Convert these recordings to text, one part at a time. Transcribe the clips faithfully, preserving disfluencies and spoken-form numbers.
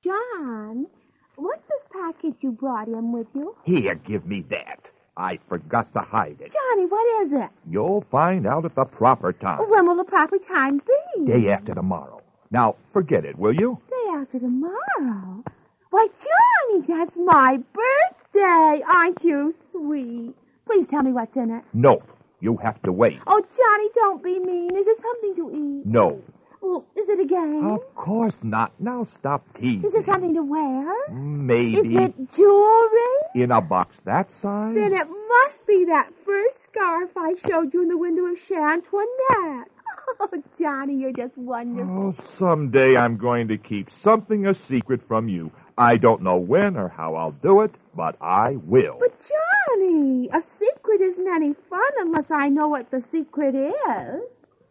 John, what's this package you brought in with you? Here, give me that. I forgot to hide it. Johnny, what is it? You'll find out at the proper time. When will the proper time be? Day after tomorrow. Now, forget it, will you? Day after tomorrow? Why, Johnny, that's my birthday. Aren't you sweet? Please tell me what's in it. No, you have to wait. Oh, Johnny, don't be mean. Is it something to eat? No. Well, is it a game? Of course not. Now stop teasing. Is it something to wear? Maybe. Is it jewelry? In a box that size? Then it must be that first scarf I showed you in the window of Chez Antoinette. Oh, Johnny, you're just wonderful. Oh, someday I'm going to keep something a secret from you. I don't know when or how I'll do it, but I will. But, Johnny, a secret isn't any fun unless I know what the secret is.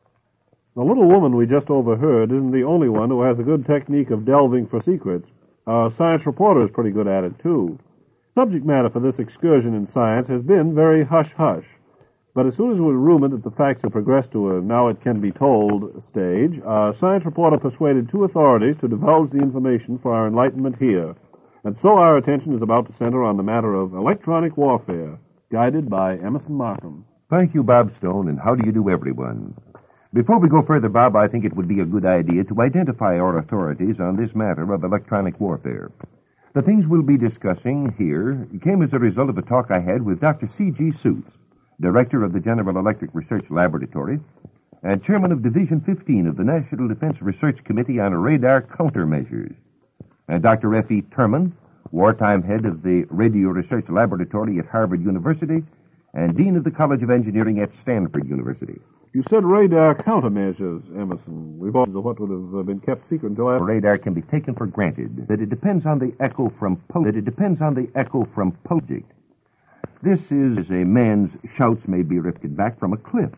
The little woman we just overheard isn't the only one who has a good technique of delving for secrets. Our science reporter is pretty good at it, too. Subject matter for this excursion in science has been very hush-hush. But as soon as it was rumored that the facts had progressed to a now-it-can-be-told stage, our science reporter persuaded two authorities to divulge the information for our enlightenment here. And so our attention is about to center on the matter of electronic warfare, guided by Emerson Markham. Thank you, Bob Stone, and how do you do, everyone? Before we go further, Bob, I think it would be a good idea to identify our authorities on this matter of electronic warfare. The things we'll be discussing here came as a result of a talk I had with Doctor C G Suits, Director of the General Electric Research Laboratory, and Chairman of Division fifteen of the National Defense Research Committee on Radar Countermeasures, and Doctor F E Terman, wartime head of the Radio Research Laboratory at Harvard University, and Dean of the College of Engineering at Stanford University. You said radar countermeasures, Emerson. We've all what would have been kept secret until after. Radar can be taken for granted that it depends on the echo from po- that it depends on the echo from project. This is a man's shouts may be lifted back from a cliff.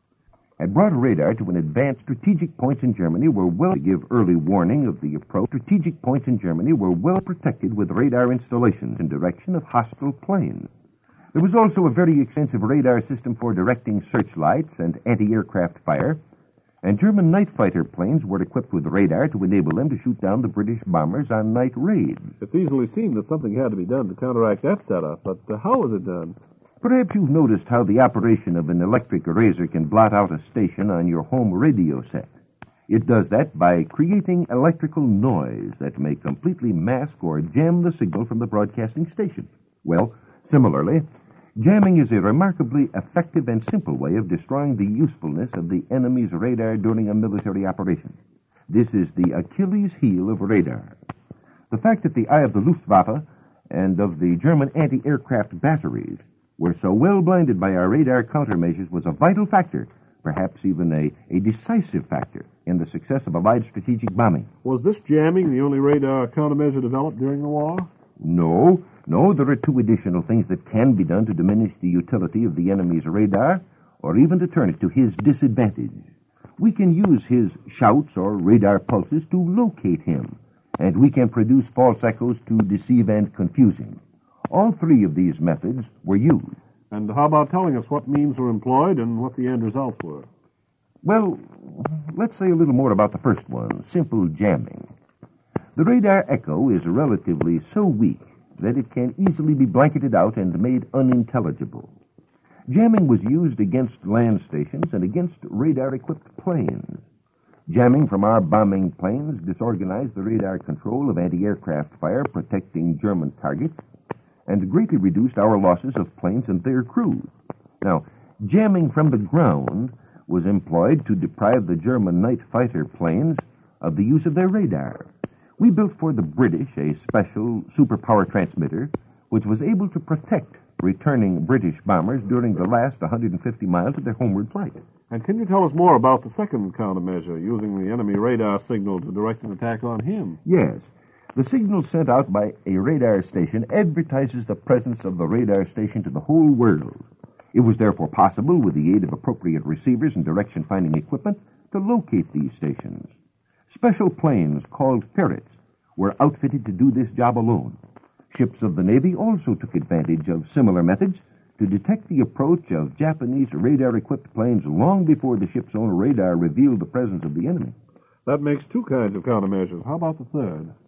Had brought a radar to an advanced strategic points in Germany were well to give early warning of the approach. Strategic points in Germany were well protected with radar installations in direction of hostile planes. There was also a very extensive radar system for directing searchlights and anti-aircraft fire, and German night fighter planes were equipped with radar to enable them to shoot down the British bombers on night raids. It's easily seen that something had to be done to counteract that setup, but uh, how was it done? Perhaps you've noticed how the operation of an electric eraser can blot out a station on your home radio set. It does that by creating electrical noise that may completely mask or jam the signal from the broadcasting station. Well, similarly, jamming is a remarkably effective and simple way of destroying the usefulness of the enemy's radar during a military operation. This is the Achilles heel of radar. The fact that the eye of the Luftwaffe and of the German anti-aircraft batteries were so well blinded by our radar countermeasures was a vital factor, perhaps even a, a decisive factor, in the success of Allied strategic bombing. Was this jamming the only radar countermeasure developed during the war? No, no, there are two additional things that can be done to diminish the utility of the enemy's radar, or even to turn it to his disadvantage. We can use his shouts or radar pulses to locate him, and we can produce false echoes to deceive and confuse him. All three of these methods were used. And how about telling us what means were employed and what the end results were? Well, let's say a little more about the first one, simple jamming. The radar echo is relatively so weak that it can easily be blanketed out and made unintelligible. Jamming was used against land stations and against radar-equipped planes. Jamming from our bombing planes disorganized the radar control of anti-aircraft fire protecting German targets and greatly reduced our losses of planes and their crews. Now, jamming from the ground was employed to deprive the German night fighter planes of the use of their radar. We built for the British a special superpower transmitter which was able to protect returning British bombers during the last one hundred fifty miles of their homeward flight. And can you tell us more about the second countermeasure, using the enemy radar signal to direct an attack on him? Yes. The signal sent out by a radar station advertises the presence of the radar station to the whole world. It was therefore possible, with the aid of appropriate receivers and direction-finding equipment, to locate these stations. Special planes called ferrets were outfitted to do this job alone. Ships of the Navy also took advantage of similar methods to detect the approach of Japanese radar-equipped planes long before the ship's own radar revealed the presence of the enemy. That makes two kinds of countermeasures. How about the third?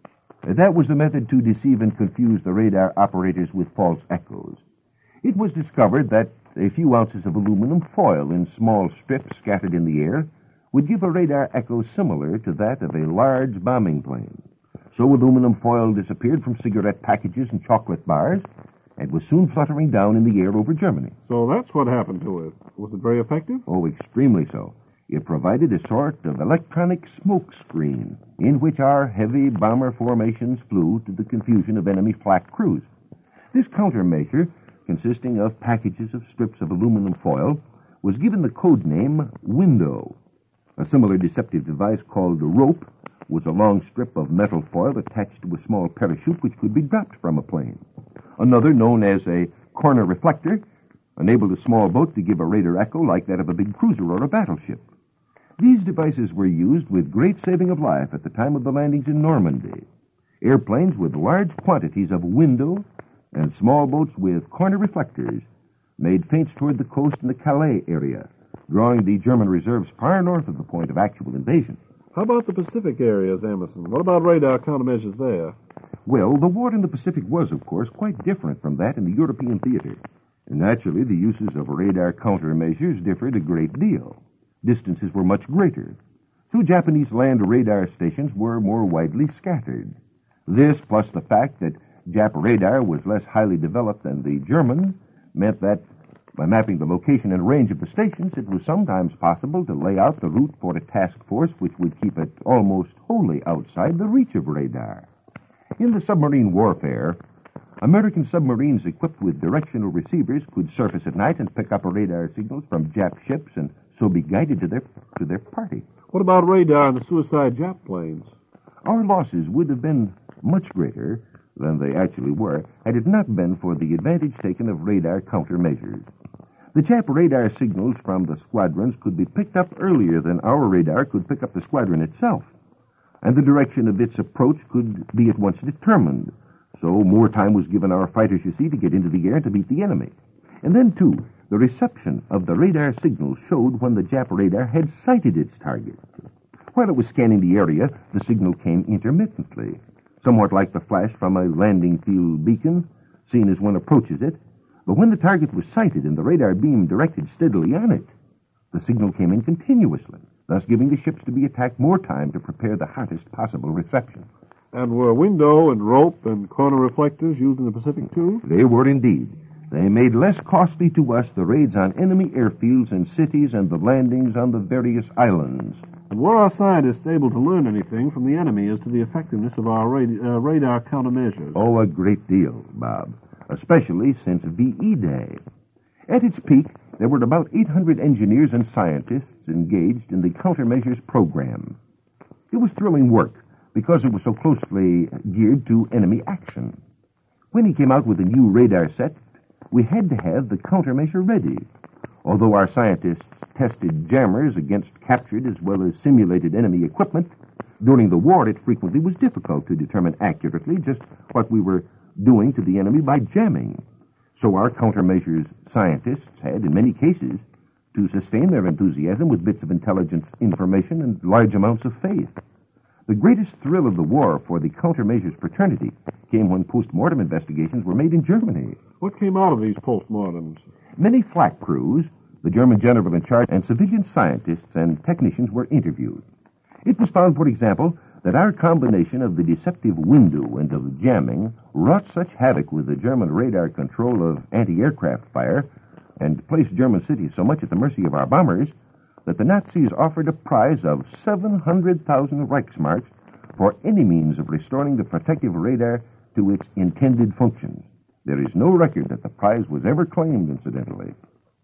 That was the method to deceive and confuse the radar operators with false echoes. It was discovered that a few ounces of aluminum foil in small strips scattered in the air would give a radar echo similar to that of a large bombing plane. So aluminum foil disappeared from cigarette packages and chocolate bars and was soon fluttering down in the air over Germany. So that's what happened to it. Was it very effective? Oh, extremely so. It provided a sort of electronic smoke screen in which our heavy bomber formations flew to the confusion of enemy flak crews. This countermeasure, consisting of packages of strips of aluminum foil, was given the code name Window. A similar deceptive device called a rope was a long strip of metal foil attached to a small parachute which could be dropped from a plane. Another, known as a corner reflector, enabled a small boat to give a radar echo like that of a big cruiser or a battleship. These devices were used with great saving of life at the time of the landings in Normandy. Airplanes with large quantities of window and small boats with corner reflectors made feints toward the coast in the Calais area, drawing the German reserves far north of the point of actual invasion. How about the Pacific areas, Emerson? What about radar countermeasures there? Well, the war in the Pacific was, of course, quite different from that in the European theater. And naturally, the uses of radar countermeasures differed a great deal. Distances were much greater, so Japanese land radar stations were more widely scattered. This, plus the fact that Jap radar was less highly developed than the German, meant that by mapping the location and range of the stations, it was sometimes possible to lay out the route for a task force which would keep it almost wholly outside the reach of radar. In the submarine warfare, American submarines equipped with directional receivers could surface at night and pick up radar signals from Jap ships and so be guided to their to their party. What about radar and the suicide Jap planes? Our losses would have been much greater than they actually were had it not been for the advantage taken of radar countermeasures. The Jap radar signals from the squadrons could be picked up earlier than our radar could pick up the squadron itself, and the direction of its approach could be at once determined. So more time was given our fighters, you see, to get into the air and to beat the enemy. And then, too, the reception of the radar signals showed when the Jap radar had sighted its target. While it was scanning the area, the signal came intermittently, somewhat like the flash from a landing field beacon, seen as one approaches it. But when the target was sighted and the radar beam directed steadily on it, the signal came in continuously, thus giving the ships to be attacked more time to prepare the hottest possible reception. And were window and rope and corner reflectors used in the Pacific, too? They were indeed. They made less costly to us the raids on enemy airfields and cities and the landings on the various islands. And were our scientists able to learn anything from the enemy as to the effectiveness of our rad- uh, radar countermeasures? Oh, a great deal, Bob, especially since V E Day. At its peak, there were about eight hundred engineers and scientists engaged in the countermeasures program. It was thrilling work because it was so closely geared to enemy action. When he came out with a new radar set, we had to have the countermeasure ready. Although our scientists tested jammers against captured as well as simulated enemy equipment, during the war it frequently was difficult to determine accurately just what we were doing to the enemy by jamming. So our countermeasures scientists had, in many cases, to sustain their enthusiasm with bits of intelligence information and large amounts of faith. The greatest thrill of the war for the countermeasures fraternity came when post-mortem investigations were made in Germany. What came out of these post-mortems? Many flak crews, the German general in charge, and civilian scientists and technicians were interviewed. It was found, for example, that our combination of the deceptive window and of jamming wrought such havoc with the German radar control of anti-aircraft fire and placed German cities so much at the mercy of our bombers that the Nazis offered a prize of seven hundred thousand Reichsmarks for any means of restoring the protective radar to its intended functions. There is no record that the prize was ever claimed, incidentally.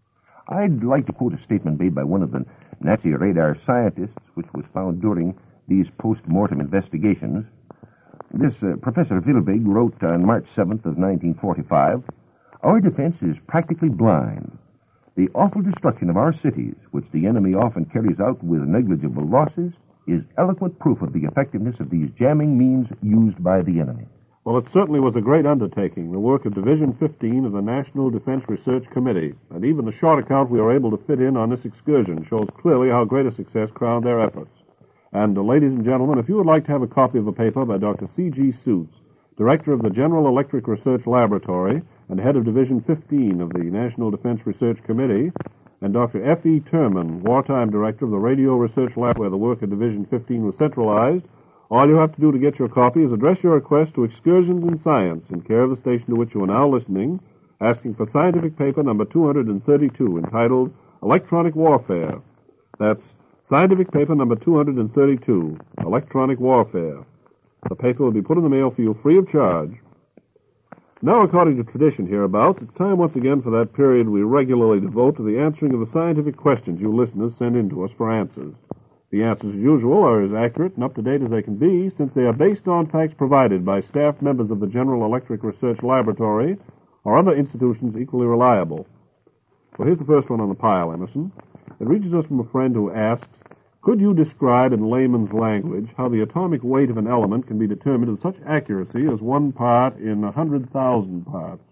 I'd like to quote a statement made by one of the Nazi radar scientists, which was found during these post-mortem investigations. This uh, Professor Wilbig wrote on March seventh of nineteen forty-five, "Our defense is practically blind. The awful destruction of our cities, which the enemy often carries out with negligible losses, is eloquent proof of the effectiveness of these jamming means used by the enemy." Well, it certainly was a great undertaking, the work of Division fifteen of the National Defense Research Committee, and even the short account we were able to fit in on this excursion shows clearly how great a success crowned their efforts. And, uh, ladies and gentlemen, if you would like to have a copy of the paper by Doctor C G Suits, Director of the General Electric Research Laboratory and Head of Division fifteen of the National Defense Research Committee, and Doctor F E Terman, Wartime Director of the Radio Research Lab where the work of Division fifteen was centralized, all you have to do to get your copy is address your request to Excursions in Science in care of the station to which you are now listening, asking for scientific paper number two hundred thirty-two, entitled Electronic Warfare. That's scientific paper number two hundred thirty-two, Electronic Warfare. The paper will be put in the mail for you free of charge. Now, according to tradition hereabouts, it's time once again for that period we regularly devote to the answering of the scientific questions you listeners send in to us for answers. The answers, as usual, are as accurate and up-to-date as they can be, since they are based on facts provided by staff members of the General Electric Research Laboratory or other institutions equally reliable. Well, here's the first one on the pile, Emerson. It reaches us from a friend who asks, could you describe in layman's language how the atomic weight of an element can be determined with such accuracy as one part in a hundred thousand parts?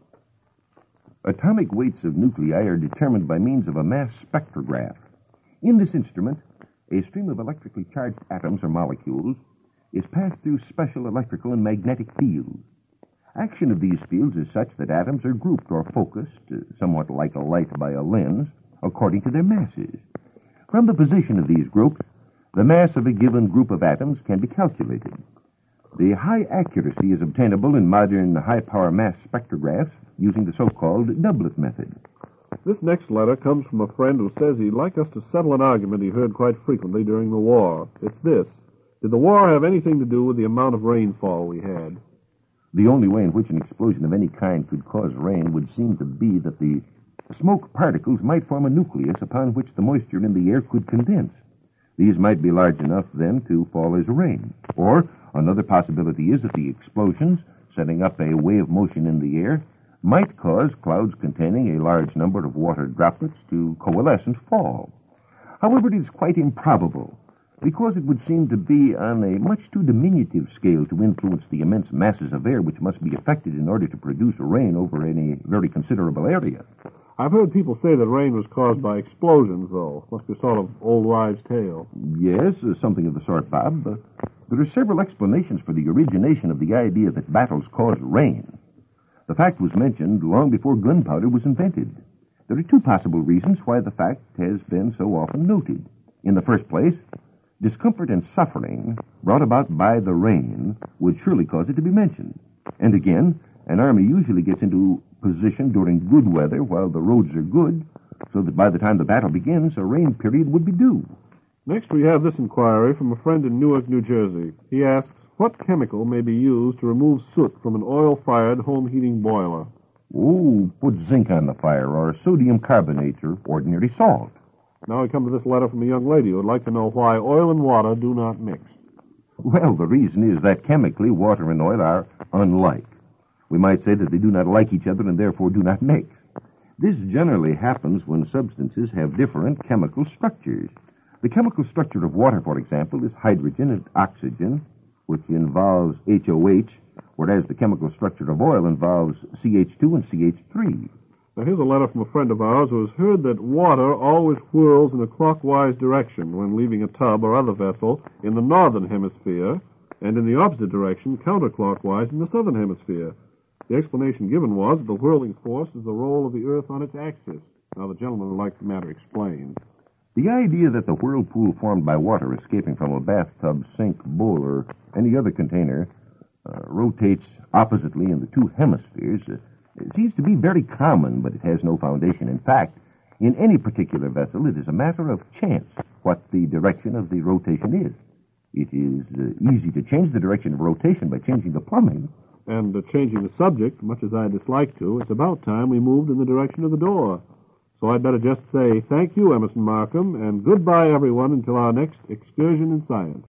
Atomic weights of nuclei are determined by means of a mass spectrograph. In this instrument, a stream of electrically charged atoms or molecules is passed through special electrical and magnetic fields. Action of these fields is such that atoms are grouped or focused, uh, somewhat like a light by a lens, according to their masses. From the position of these groups, the mass of a given group of atoms can be calculated. The high accuracy is obtainable in modern high-power mass spectrographs using the so-called doublet method. This next letter comes from a friend who says he'd like us to settle an argument he heard quite frequently during the war. It's this. Did the war have anything to do with the amount of rainfall we had? The only way in which an explosion of any kind could cause rain would seem to be that the smoke particles might form a nucleus upon which the moisture in the air could condense. These might be large enough, then, to fall as rain. Or, another possibility is that the explosions, setting up a wave motion in the air, might cause clouds containing a large number of water droplets to coalesce and fall. However, it is quite improbable, because it would seem to be on a much too diminutive scale to influence the immense masses of air which must be affected in order to produce rain over any very considerable area. I've heard people say that rain was caused by explosions, though. Must be sort of old wives' tale. Yes, uh, something of the sort, Bob. Uh, there are several explanations for the origination of the idea that battles cause rain. The fact was mentioned long before gunpowder was invented. There are two possible reasons why the fact has been so often noted. In the first place, discomfort and suffering brought about by the rain would surely cause it to be mentioned. And again, an army usually gets into position during good weather while the roads are good, so that by the time the battle begins, a rain period would be due. Next, we have this inquiry from a friend in Newark, New Jersey. He asks, what chemical may be used to remove soot from an oil-fired home heating boiler? Oh, put zinc on the fire, or sodium carbonate, or ordinary salt. Now we come to this letter from a young lady who would like to know why oil and water do not mix. Well, the reason is that chemically, water and oil are unlike. We might say that they do not like each other and therefore do not mix. This generally happens when substances have different chemical structures. The chemical structure of water, for example, is hydrogen and oxygen, which involves H O H, whereas the chemical structure of oil involves C H two and C H three. Now, here's a letter from a friend of ours who has heard that water always whirls in a clockwise direction when leaving a tub or other vessel in the northern hemisphere, and in the opposite direction, counterclockwise in the southern hemisphere. The explanation given was that the whirling force is the roll of the Earth on its axis. Now, the gentleman would like the matter explained. The idea that the whirlpool formed by water escaping from a bathtub, sink, bowl, or any other container uh, rotates oppositely in the two hemispheres uh, it seems to be very common, but it has no foundation. In fact, in any particular vessel, it is a matter of chance what the direction of the rotation is. It is uh, easy to change the direction of rotation by changing the plumbing. And uh, changing the subject, much as I dislike to, it's about time we moved in the direction of the door. So I'd better just say thank you, Emerson Markham, and goodbye, everyone, until our next excursion in science.